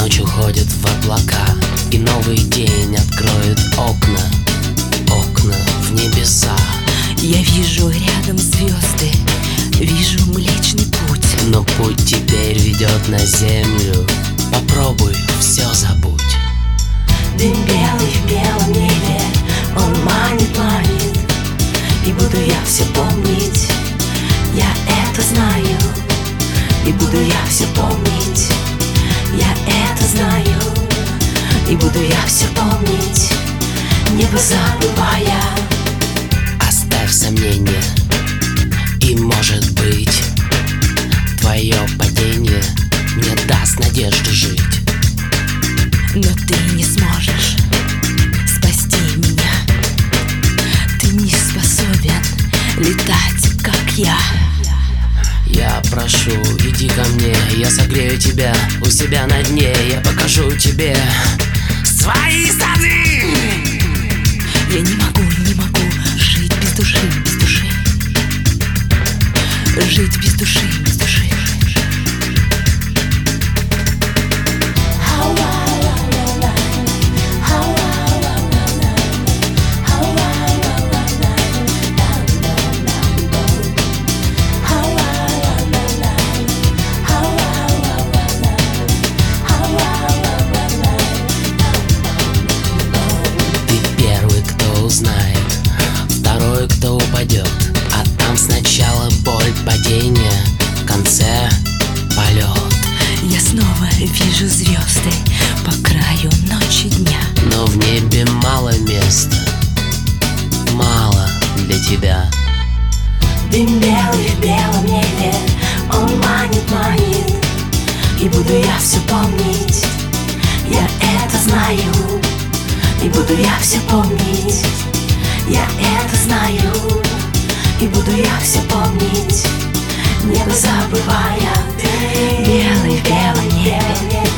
Ночь уходит в облака, и новый день откроет окна в небеса. Я вижу рядом звезды, вижу Млечный Путь. Но путь теперь ведет на землю. Попробуй, все забудь. Дым белый в белом небе, он манит, манит. И буду я все помнить, я это знаю. И буду я все помнить, я это знаю. И буду я все помнить, небо забывая. Оставь сомнения, и может быть твое падение мне даст надежду жить. Но ты не сможешь спасти меня. Ты не способен летать, как я. Я прошу, иди ко мне, я согрею тебя у себя на дне. Я покажу тебе свои сады. Я не могу жить без души, без души. Жить без души, без души. Узнает, второй, кто упадет, а там сначала боль падения, в конце полет. Я снова вижу звезды по краю ночи дня. Но в небе мало места, мало для тебя. Дым белый в белом небе, он манит, манит. И буду я все помнить, я это знаю. И буду я все помнить, я это знаю. И буду я все помнить, небо забывая. Белый в белом небе,